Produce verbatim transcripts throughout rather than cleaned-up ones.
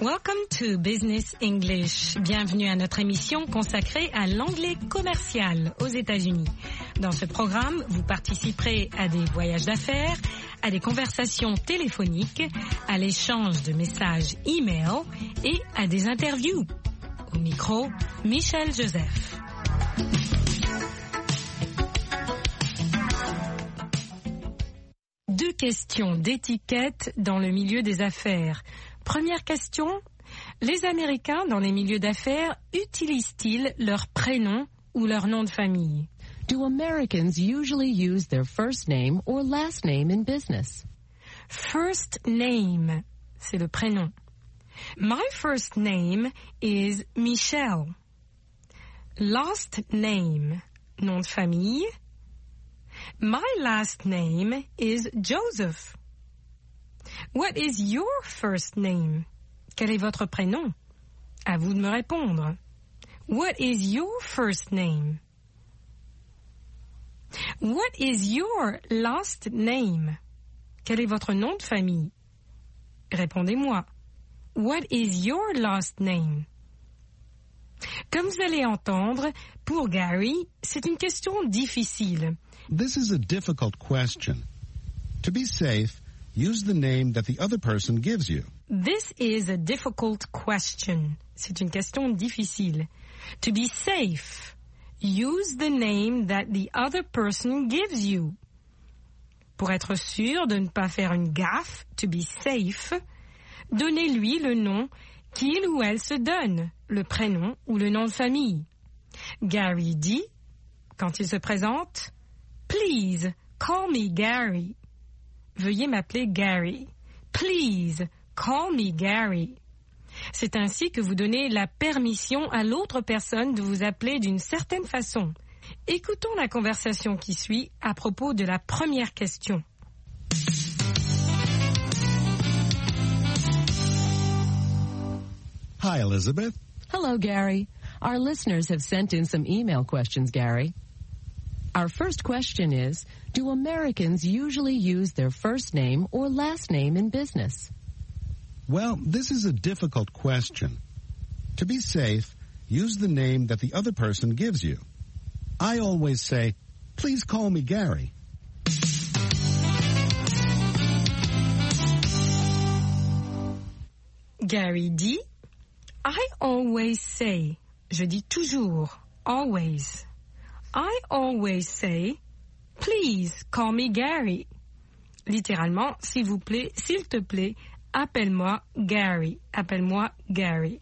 Welcome to Business English. Bienvenue à notre émission consacrée à l'anglais commercial aux États-Unis. Dans ce programme, vous participerez à des voyages d'affaires, à des conversations téléphoniques, à l'échange de messages e-mail et à des interviews. Au micro, Michel Joseph. Deux questions d'étiquette dans le milieu des affaires. Première question, les Américains dans les milieux d'affaires utilisent-ils leur prénom ou leur nom de famille? Do Americans usually use their first name or last name in business? First name, c'est le prénom. My first name is Michelle. Last name, nom de famille. My last name is Joseph. What is your first name? Quel est votre prénom? À vous de me répondre. What is your first name? What is your last name? Quel est votre nom de famille? Répondez-moi. What is your last name? Comme vous allez entendre, pour Gary, c'est une question difficile. This is a difficult question. To be safe, use the name that the other person gives you. This is a difficult question. C'est une question difficile. To be safe, use the name that the other person gives you. Pour être sûr de ne pas faire une gaffe, to be safe, donnez-lui le nom qu'il ou elle se donne, le prénom ou le nom de famille. Gary dit, quand il se présente, « Please, call me Gary. » Veuillez m'appeler Gary. Please, call me Gary. C'est ainsi que vous donnez la permission à l'autre personne de vous appeler d'une certaine façon. Écoutons la conversation qui suit à propos de la première question. Hi, Elizabeth. Hello, Gary. Our listeners have sent in some email questions, Gary. Our first question is, do Americans usually use their first name or last name in business? Well, this is a difficult question. To be safe, use the name that the other person gives you. I always say, please call me Gary. Gary dit, I always say, je dis toujours, always. I always say, please call me Gary. Littéralement, s'il vous plaît, s'il te plaît, appelle-moi Gary. Appelle-moi Gary.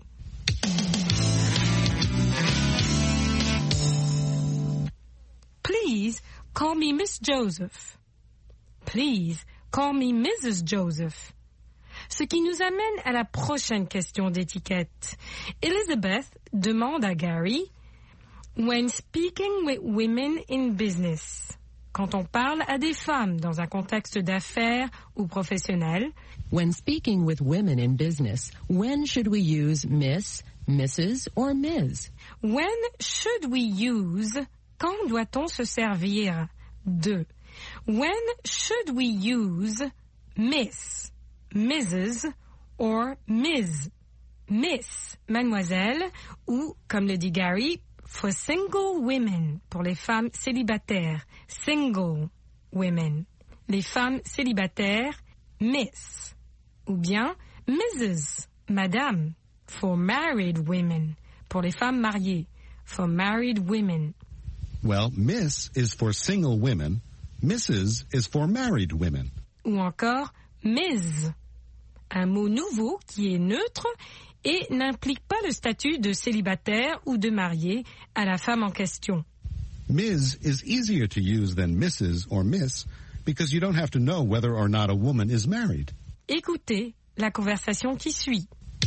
Please call me Miss Joseph. Please call me Missus Joseph. Ce qui nous amène à la prochaine question d'étiquette. Elizabeth demande à Gary, when speaking with women in business, quand on parle à des femmes dans un contexte d'affaires ou professionnel, when speaking with women in business, when should we use Miss, Missus or Miz? When should we use, quand doit-on se servir de? When should we use Miss, Missus or Miz? Miss, mademoiselle, ou, comme le dit Gary, for single women, pour les femmes célibataires, single women. Les femmes célibataires, Miss. Ou bien Missus, madame, for married women, pour les femmes mariées, for married women. Well, Miss is for single women, Missus is for married women. Ou encore Miz, un mot nouveau qui est neutre et n'implique pas le statut de célibataire ou de marié à la femme en question. Miz is easier to use than Missus or Miss because you don't have to know whether or not a woman is married. Écoutez la conversation qui suit.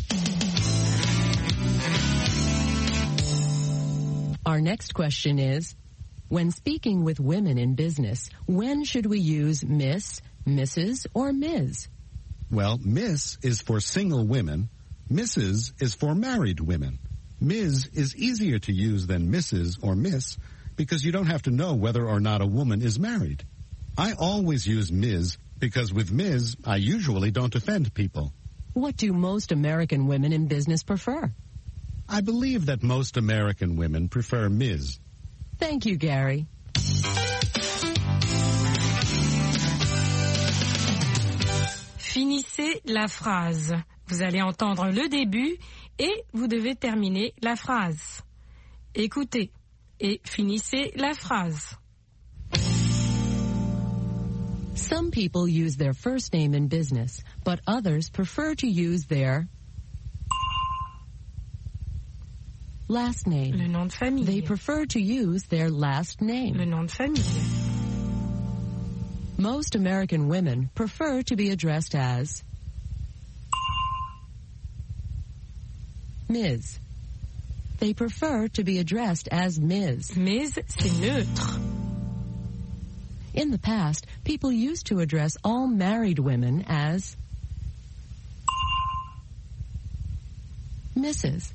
Our next question is, when speaking with women in business, when should we use Miss, Missus or Miz? Well, Miss is for single women, Missus is for married women. Miz is easier to use than Missus or Miss because you don't have to know whether or not a woman is married. I always use Miz because with Miz, I usually don't offend people. What do most American women in business prefer? I believe that most American women prefer Miz Thank you, Gary. Finissez la phrase. Vous allez entendre le début et vous devez terminer la phrase. Écoutez et finissez la phrase. Some people use their first name in business, but others prefer to use their last name. Le nom de famille. They prefer to use their last name. Le nom de famille. Most American women prefer to be addressed as Miz They prefer to be addressed as Miz Miz, c'est neutre. In the past, people used to address all married women as Missus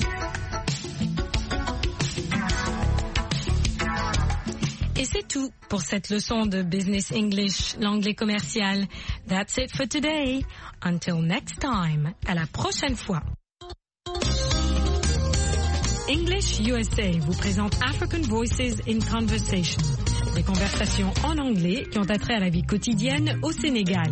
Et c'est tout pour cette leçon de Business English, l'anglais commercial. That's it for today. Until next time. À la prochaine fois. English U S A vous présente African Voices in Conversation. Des conversations en anglais qui ont attrait à la vie quotidienne au Sénégal.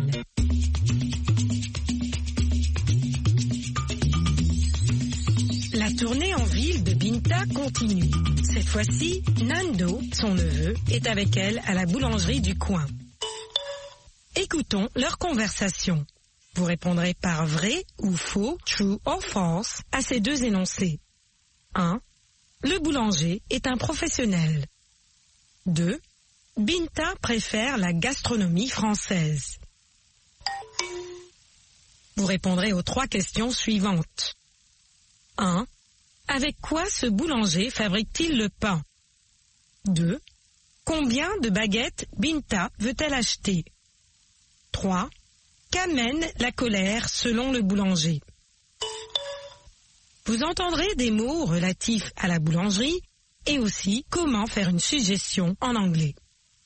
La tournée en ville de Binta continue. Cette fois-ci, Nando, son neveu, est avec elle à la boulangerie du coin. Écoutons leur conversation. Vous répondrez par vrai ou faux, true or false, à ces deux énoncés. un. Le boulanger est un professionnel. deux. Binta préfère la gastronomie française. Vous répondrez aux trois questions suivantes. un. Avec quoi ce boulanger fabrique-t-il le pain? deux. Combien de baguettes Binta veut-elle acheter? trois. Qu'amène la colère selon le boulanger? Vous entendrez des mots relatifs à la boulangerie et aussi comment faire une suggestion en anglais.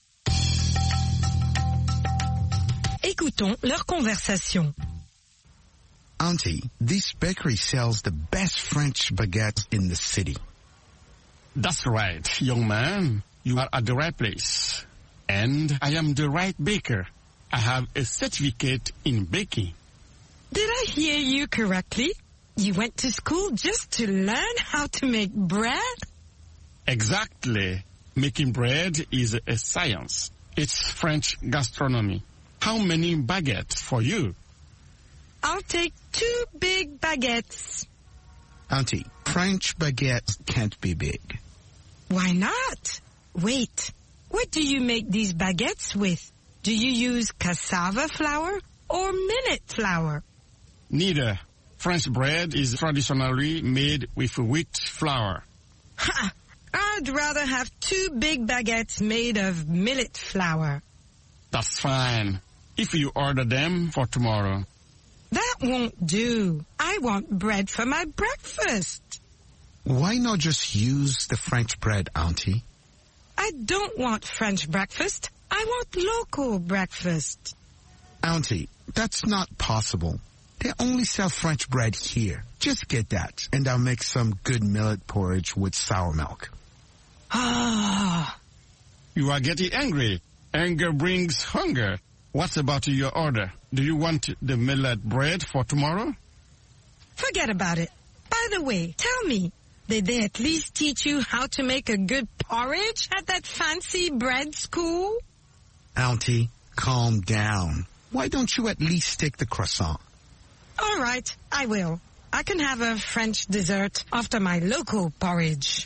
Écoutons leur conversation. Auntie, this bakery sells the best French baguettes in the city. That's right, young man. You are at the right place. And I am the right baker. I have a certificate in baking. Did I hear you correctly? You went to school just to learn how to make bread? Exactly. Making bread is a science. It's French gastronomy. How many baguettes for you? I'll take two big baguettes. Auntie, French baguettes can't be big. Why not? Wait, what do you make these baguettes with? Do you use cassava flour or millet flour? Neither. French bread is traditionally made with wheat flour. Ha! I'd rather have two big baguettes made of millet flour. That's fine. If you order them for tomorrow. That won't do. I want bread for my breakfast. Why not just use the French bread, Auntie? I don't want French breakfast. I want local breakfast. Auntie, that's not possible. They only sell French bread here. Just get that, and I'll make some good millet porridge with sour milk. Ah. You are getting angry. Anger brings hunger. What's about your order? Do you want the millet bread for tomorrow? Forget about it. By the way, tell me, did they at least teach you how to make a good porridge at that fancy bread school? Auntie, calm down. Why don't you at least take the croissant? All right, I will. I can have a French dessert after my local porridge.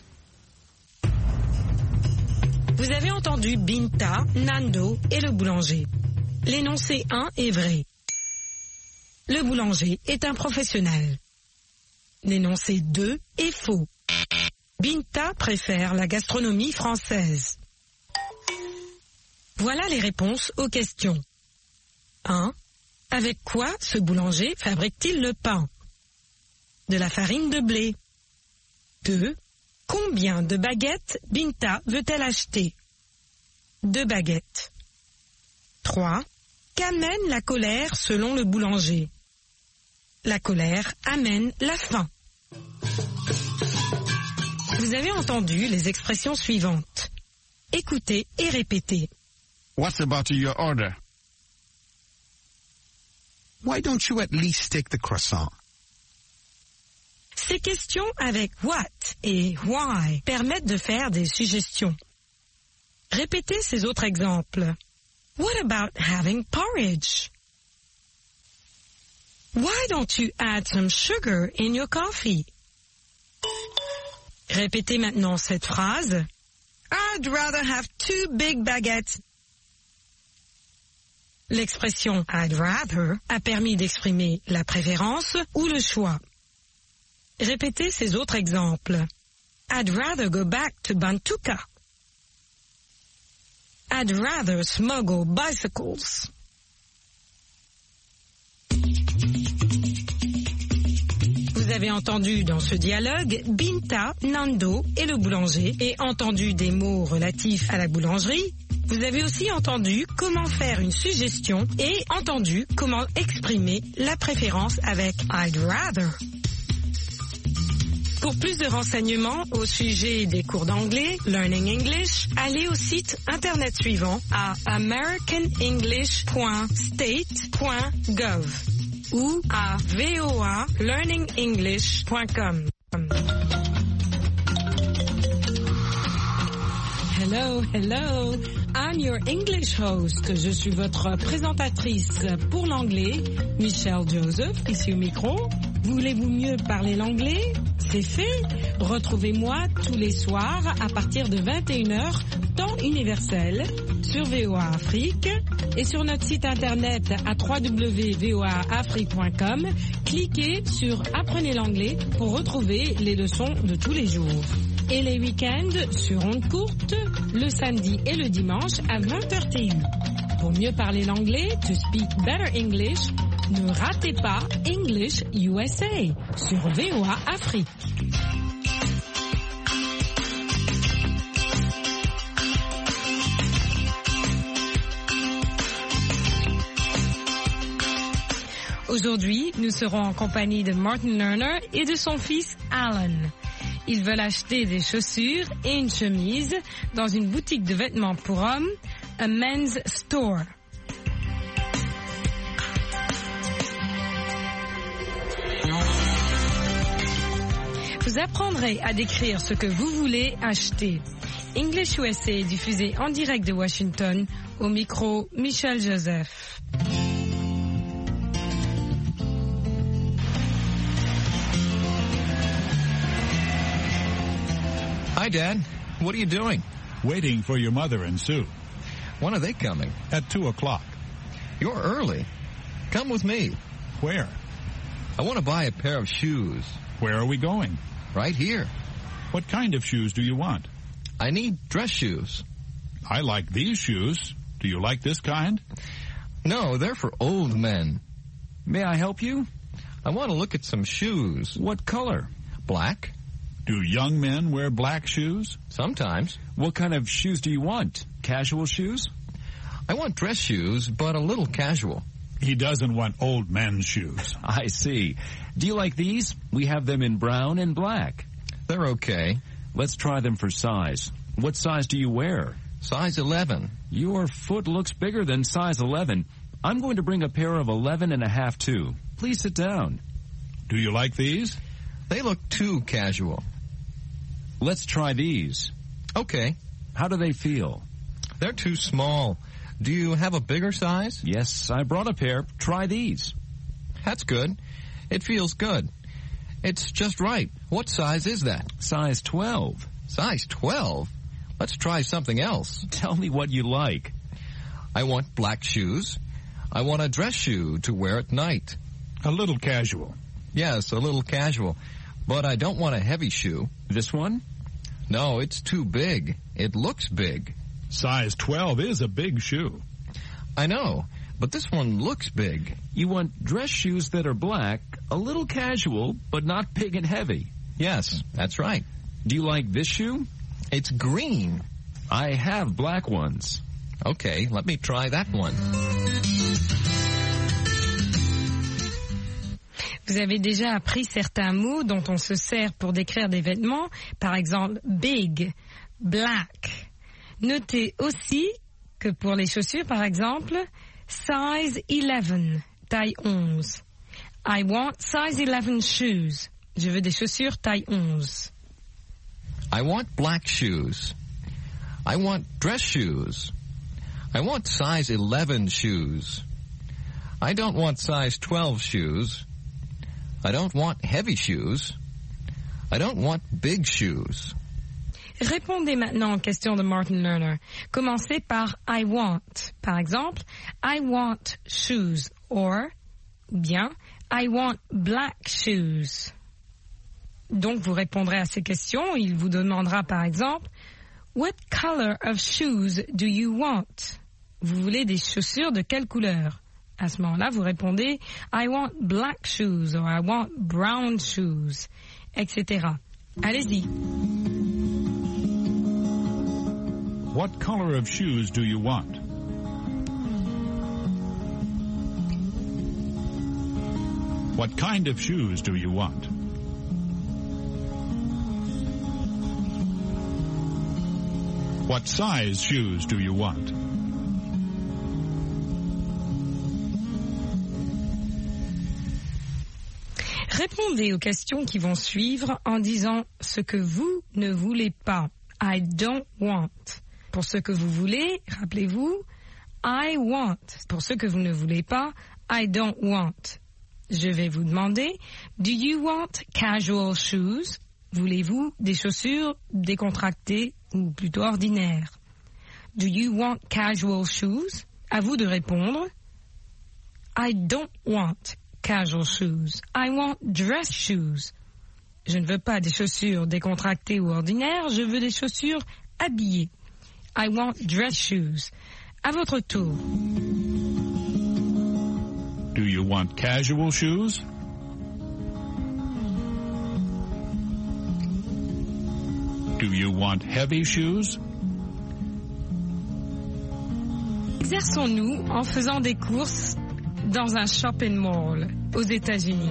Vous avez entendu Binta, Nando et le boulanger. L'énoncé un est vrai. Le boulanger est un professionnel. L'énoncé deux est faux. Binta préfère la gastronomie française. Voilà les réponses aux questions. un. Avec quoi ce boulanger fabrique-t-il le pain? De la farine de blé. deux. Combien de baguettes Binta veut-elle acheter? Deux baguettes. trois. Qu'amène la colère selon le boulanger? La colère amène la faim. Vous avez entendu les expressions suivantes. Écoutez et répétez. What's about your order? Why don't you at least stick the croissant? Ces questions avec what et why permettent de faire des suggestions. Répétez ces autres exemples. What about having porridge? Why don't you add some sugar in your coffee? Répétez maintenant cette phrase. I'd rather have two big baguettes. L'expression I'd rather a permis d'exprimer la préférence ou le choix. Répétez ces autres exemples. I'd rather go back to Bantuka. I'd rather smuggle bicycles. Vous avez entendu dans ce dialogue Binta, Nando et le boulanger et entendu des mots relatifs à la boulangerie. Vous avez aussi entendu comment faire une suggestion et entendu comment exprimer la préférence avec I'd rather. Pour plus de renseignements au sujet des cours d'anglais, Learning English, allez au site internet suivant à american english point state point gov ou à v o a learning english point com. Hello, hello. I'm your English host. Je suis votre présentatrice pour l'anglais, Michelle Joseph, ici au micro. Voulez-vous mieux parler l'anglais? C'est fait. Retrouvez-moi tous les soirs à partir de vingt et une heures, temps universel, sur V O A Afrique et sur notre site internet à w w w point v o a afrique point com. Cliquez sur Apprenez l'anglais pour retrouver les leçons de tous les jours. Et les week-ends sur ondes courtes, le samedi et le dimanche à vingt heures T U. Pour mieux parler l'anglais, to speak better English, ne ratez pas English U S A sur V O A Afrique. Aujourd'hui, nous serons en compagnie de Martin Lerner et de son fils Alan. Ils veulent acheter des chaussures et une chemise dans une boutique de vêtements pour hommes, a men's store. Vous apprendrez à décrire ce que vous voulez acheter. English U S A est diffusé en direct de Washington, au micro Michelle Joseph. Hi, Dad. What are you doing? Waiting for your mother and Sue. When are they coming? At two o'clock. You're early. Come with me. Where? I want to buy a pair of shoes. Where are we going? Right here. What kind of shoes do you want? I need dress shoes. I like these shoes. Do you like this kind? No, they're for old men. May I help you? I want to look at some shoes. What color? Black. Do young men wear black shoes? Sometimes. What kind of shoes do you want? Casual shoes? I want dress shoes, but a little casual. He doesn't want old men's shoes. I see. Do you like these? We have them in brown and black. They're okay. Let's try them for size. What size do you wear? Size eleven. Your foot looks bigger than size eleven. I'm going to bring a pair of eleven and a half too. Please sit down. Do you like these? They look too casual. Let's try these. Okay. How do they feel? They're too small. Do you have a bigger size? Yes, I brought a pair. Try these. That's good. It feels good. It's just right. What size is that? Size twelve. Size twelve? Let's try something else. Tell me what you like. I want black shoes. I want a dress shoe to wear at night. A little casual. Yes, a little casual. But I don't want a heavy shoe. This one? No, it's too big. It looks big. Size twelve is a big shoe. I know, but this one looks big. You want dress shoes that are black, a little casual, but not big and heavy. Yes, that's right. Do you like this shoe? It's green. I have black ones. Okay, let me try that one. Vous avez déjà appris certains mots dont on se sert pour décrire des vêtements, par exemple big, black. Notez aussi que pour les chaussures, par exemple, size eleven, taille onze. I want size eleven shoes. Je veux des chaussures taille onze. I want black shoes. I want dress shoes. I want size eleven shoes. I don't want size twelve shoes. I don't want heavy shoes. I don't want big shoes. Répondez maintenant aux questions de Martin Lerner. Commencez par I want. Par exemple, I want shoes or bien I want black shoes. Donc vous répondrez à ces questions. Il vous demandera par exemple What color of shoes do you want? Vous voulez des chaussures de quelle couleur? À ce moment-là, vous répondez I want black shoes or I want brown shoes, et cetera. Allez-y. What color of shoes do you want? What kind of shoes do you want? What size shoes do you want? Répondez aux questions qui vont suivre en disant ce que vous ne voulez pas. I don't want. Pour ce que vous voulez, rappelez-vous, I want. Pour ce que vous ne voulez pas, I don't want. Je vais vous demander, do you want casual shoes? Voulez-vous des chaussures décontractées ou plutôt ordinaires? Do you want casual shoes? À vous de répondre. I don't want casual shoes. I want dress shoes. Je ne veux pas des chaussures décontractées ou ordinaires, je veux des chaussures habillées. I want dress shoes. À votre tour. Do you want casual shoes? Do you want heavy shoes? Exerçons-nous en faisant des courses dans un shopping mall aux États-Unis.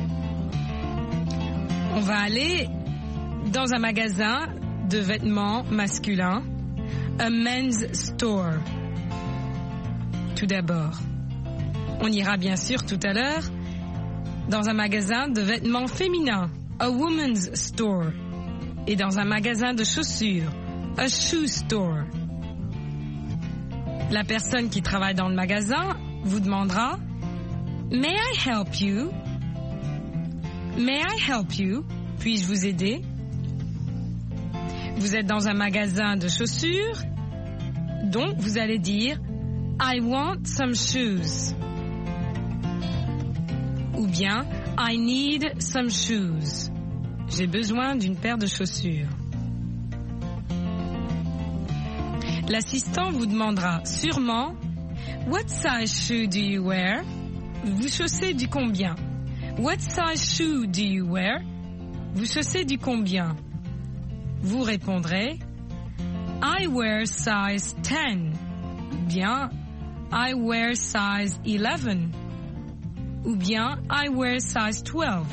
On va aller dans un magasin de vêtements masculins, a men's store. Tout d'abord, on ira bien sûr tout à l'heure dans un magasin de vêtements féminins, a woman's store, et dans un magasin de chaussures, a shoe store. La personne qui travaille dans le magasin vous demandera « May I help you? May I help you? Puis-je vous aider? » Vous êtes dans un magasin de chaussures, donc vous allez dire « I want some shoes » ou bien « I need some shoes ». J'ai besoin d'une paire de chaussures. L'assistant vous demandera sûrement « What size shoe do you wear? » Vous chaussez du combien? What size shoe do you wear? Vous chaussez du combien? Vous répondrez I wear size ten. Bien I wear size eleven. Ou bien I wear size twelve.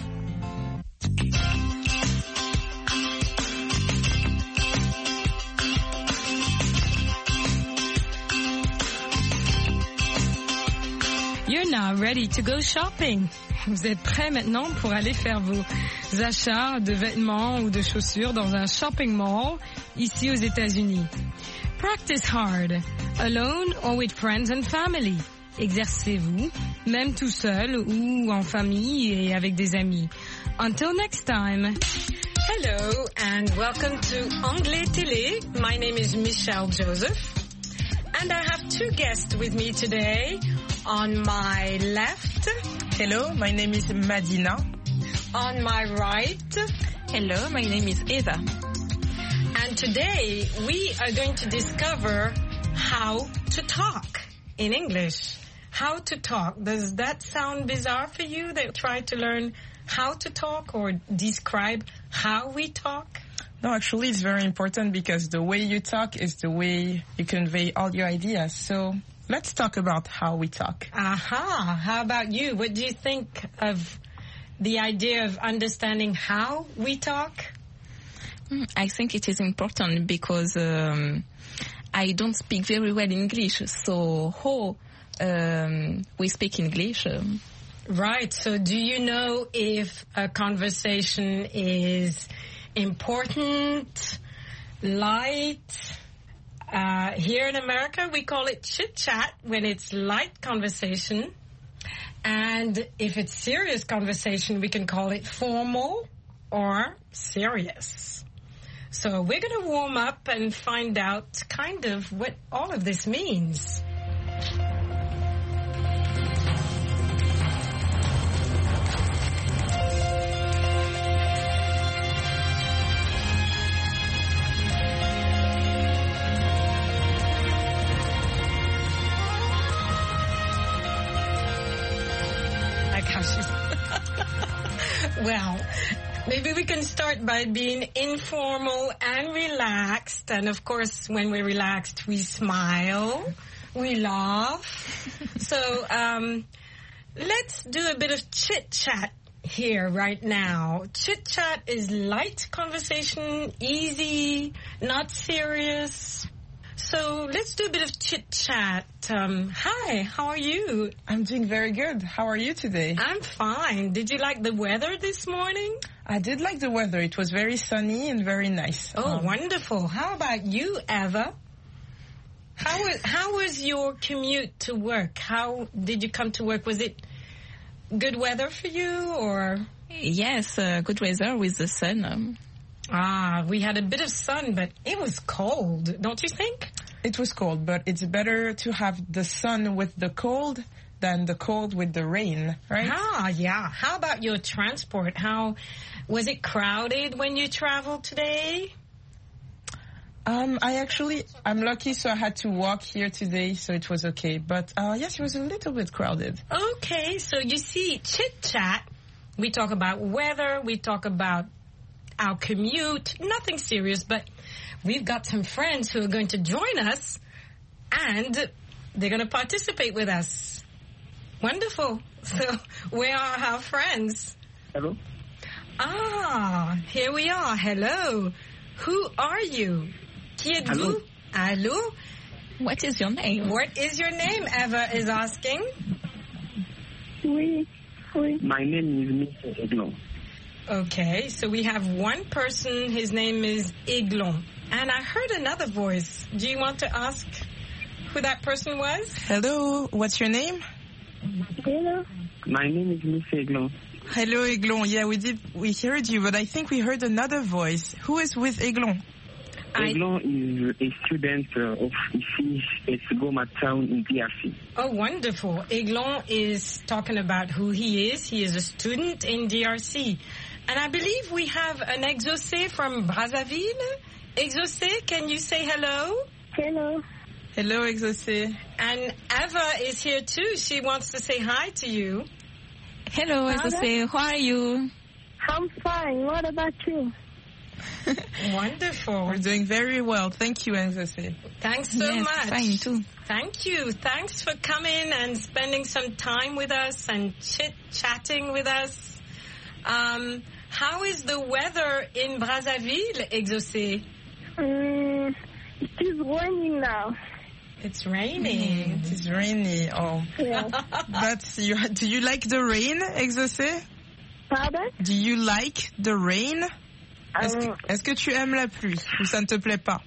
You're now ready to go shopping. Vous êtes prêts maintenant pour aller faire vos achats de vêtements ou de chaussures dans un shopping mall ici aux États-Unis. Practice hard, alone or with friends and family. Exercez-vous, même tout seul ou en famille et avec des amis. Until next time. Hello and welcome to Anglais Télé. My name is Michelle Joseph. And I have two guests with me today. On my left. Hello, my name is Madina. On my right. Hello, my name is Eva. And today we are going to discover how to talk in English. How to talk. Does that sound bizarre for you that try to learn how to talk or describe how we talk? No, actually it's very important because the way you talk is the way you convey all your ideas. So let's talk about how we talk. Aha. How about you? What do you think of the idea of understanding how we talk? I think it is important because um, I don't speak very well English, so how um, we speak English? Um, Right. So do you know if a conversation is important, light? Uh, here in America, we call it chit-chat when it's light conversation. And if it's serious conversation, we can call it formal or serious. So we're going to warm up and find out kind of what all of this means. Well, maybe we can start by being informal and relaxed. And of course, when we're relaxed, we smile, we laugh. So um, let's do a bit of chit-chat here right now. Chit-chat is light conversation, easy, not serious. So let's do a bit of chit-chat. Um, hi, how are you? I'm doing very good. How are you today? I'm fine. Did you like the weather this morning? I did like the weather. It was very sunny and very nice. Oh, um, wonderful. How about you, Eva? How was, how was your commute to work? How did you come to work? Was it good weather for you or? Yes, uh, good weather with the sun. Um, Ah, we had a bit of sun, but it was cold, don't you think? It was cold, but it's better to have the sun with the cold than the cold with the rain, right? Ah, yeah. How about your transport? How was it crowded when you traveled today? Um, I actually, I'm lucky, so I had to walk here today, so it was okay. But uh, yes, it was a little bit crowded. Okay, so you see, chit-chat, we talk about weather, we talk about our commute, nothing serious, but we've got some friends who are going to join us and they're going to participate with us. Wonderful. So where are our friends? Hello. Ah, here we are. Hello. Who are you? Qui êtes-vous? Hello. What is your name? What is your name? Eva is asking. Oui. Oui. My name is Mister Eglon. Okay, so we have one person, his name is Eglon. And I heard another voice. Do you want to ask who that person was? Hello, what's your name? Hello. My name is Mister Eglon. Hello, Eglon. Yeah, we did, we heard you, but I think we heard another voice. Who is with Eglon? Eglon is a student uh, of ici at Goma town in D R C. Oh, wonderful. Eglon is talking about who he is. He is a student in D R C. And I believe we have an Exaucé from Brazzaville. Exaucé, can you say hello? Hello. Hello, Exaucé. And Eva is here too. She wants to say hi to you. Hello, Exaucé. How are you? I'm fine. What about you? Wonderful. We're doing very well. Thank you, Exaucé. Thanks so yes, much. Fine too. Thank you. Thanks for coming and spending some time with us and chit-chatting with us. Um, how is the weather in Brazzaville, Exaucé? Um, it is raining now. It's raining. Mm, it is rainy. Oh. Yeah. That's you. Do you like the rain, Exaucé? Pardon? Do you like the rain? Est-ce que, Um, est-ce que tu aimes la pluie ou ça ne te plaît pas?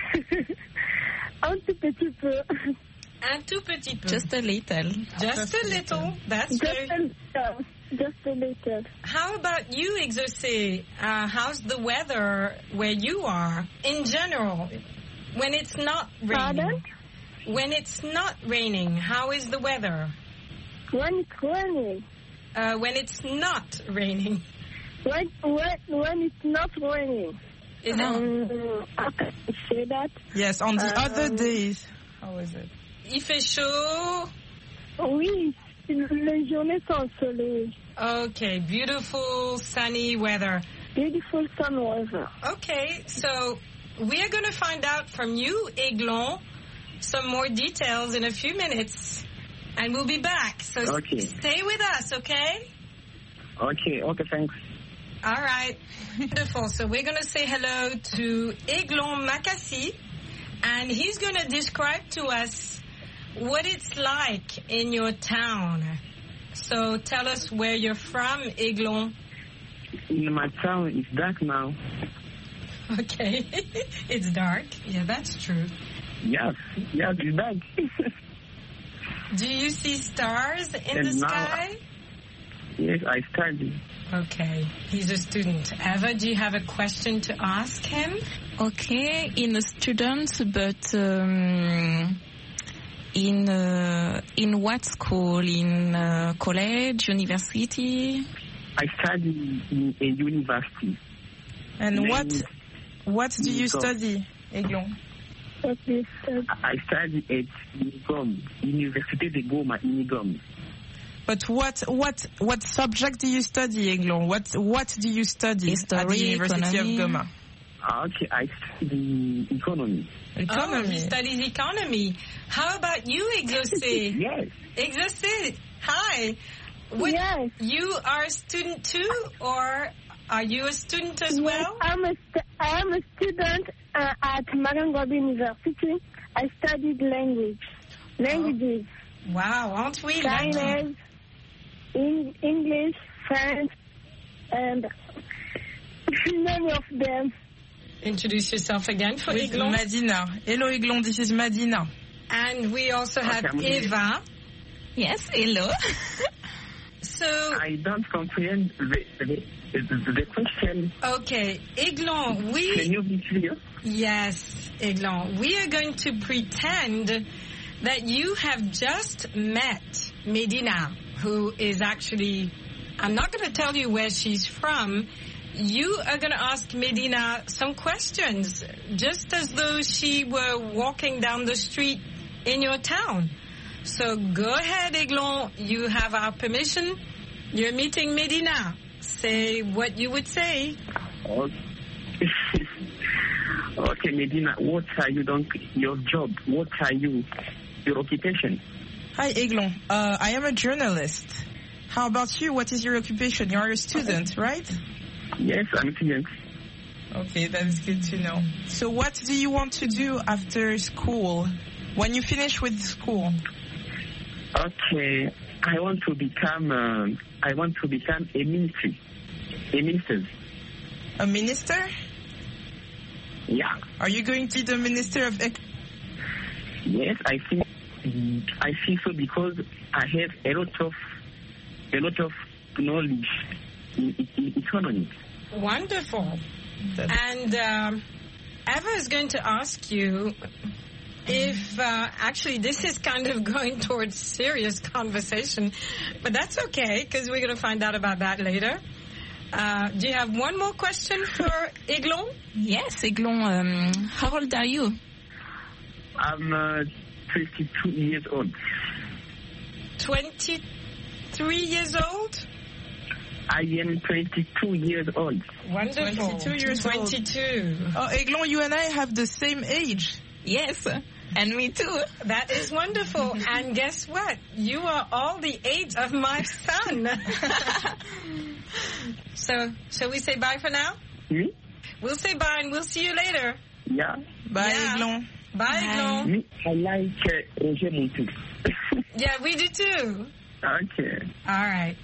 Un tout petit peu. Un tout petit peu. Just a little. Just a little. That's Just very... a little. Just a little. How about you, Exaucé? Uh, how's the weather where you are in general? When it's not raining. Pardon? When it's not raining, how is the weather? When it's raining. Uh, when it's not raining. When, when, when it's not raining. Is Um, how can I say that? Yes, on the Um, other days. How is it? Il fait chaud. Oui, les journées sont ensoleillées. Okay, beautiful sunny weather. Beautiful sun weather. Okay, so we are going to find out from you, Eglon, some more details in a few minutes. And we'll be back. So Okay. stay with us, okay? Okay, okay, thanks. All right. Wonderful. So we're going to say hello to Eglon Makassi, and he's going to describe to us what it's like in your town. So tell us where you're from, Eglon. In my town, it's dark now. Okay. It's dark. Yeah, that's true. Yes, yes, it's dark. Do you see stars in And the now- sky? Yes, I study. Okay. He's a student. Eva, do you have a question to ask him? Okay, in a student, but um, in uh, in what school? In uh, college, university? I study in a university. And Then what what do you Go. study, Eglon? I study at Unigom, Université de Goma, Unigom. But what what what subject do you study, Eglon? What what do you study at the History, University economy. of Goma? Okay, I study economy. Oh, he Economy. studies economy. How about you, Exaucé? Yes. Exaucé, hi. What, Yes. You are a student too, or are you a student as well? I'm a st- I am a student uh, at Marangobi University. I studied language, languages, Wow, aren't we lucky? Chinese, in- English, French, and many of them. Introduce yourself again for With Eglon. Madina. Hello, Eglon. This is Madina. And we also have I'm here. Eva. Yes, hello. So, I don't comprehend the, the, the, the question. okay, Eglon, Can we, you be clear? yes, Eglon, we are going to pretend that you have just met Medina, who is actually, I'm not going to tell you where she's from. You are going to ask Medina some questions, just as though she were walking down the street in your town. So go ahead, Eglon. You have our permission. You're meeting Medina. Say what you would say. Okay, okay Medina, what are you doing? Your job? What are you? Your occupation? Hi, Eglon. Uh, I am a journalist. How about you? What is your occupation? You are a student, right? Yes, I'm a student. Okay, that is good to know. So what do you want to do after school? When you finish with school? Okay, I want to become. Uh, I want to become a ministry. A minister. A minister? Yeah. Are you going to be the minister of ec- Yes, I think. I think so because I have a lot of a lot of knowledge in, in economy. Wonderful. And um, Eva is going to ask you if, uh, actually, this is kind of going towards serious conversation, but that's okay, because we're going to find out about that later. Uh, do you have one more question for Eglon? Yes, Eglon, um, how old are you? I'm uh, twenty-two years old. twenty-three years old? I am twenty-two years old. Wonderful. twenty-two years old. twenty-two. Oh, Eglon, you and I have the same age. Yes, and me too. That is wonderful. And guess what? You are all the age of my son. So, shall we say bye for now? Me? We'll say bye and we'll see you later. Yeah. Bye, Yeah. Eglon. Bye, Eglon. Me, I like uh, Roger Montou. Yeah, we do too. Okay. All right.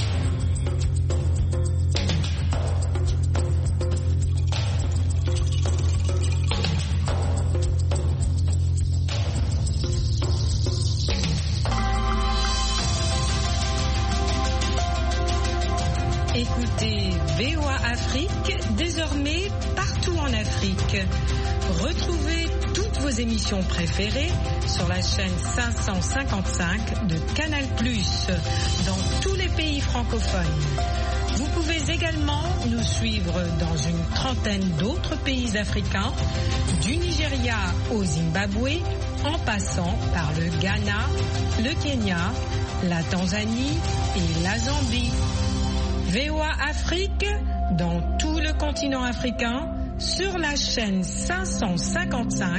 Écoutez V O A Afrique, désormais partout en Afrique. Retrouvez toutes vos émissions préférées sur la chaîne cinq cent cinquante-cinq de Canal plus, dans tous les pays francophones. Vous pouvez également nous suivre dans une trentaine d'autres pays africains, du Nigeria au Zimbabwe, en passant par le Ghana, le Kenya, la Tanzanie et la Zambie. V O A Afrique, dans tout le continent africain, sur la chaîne cinq cent cinquante-cinq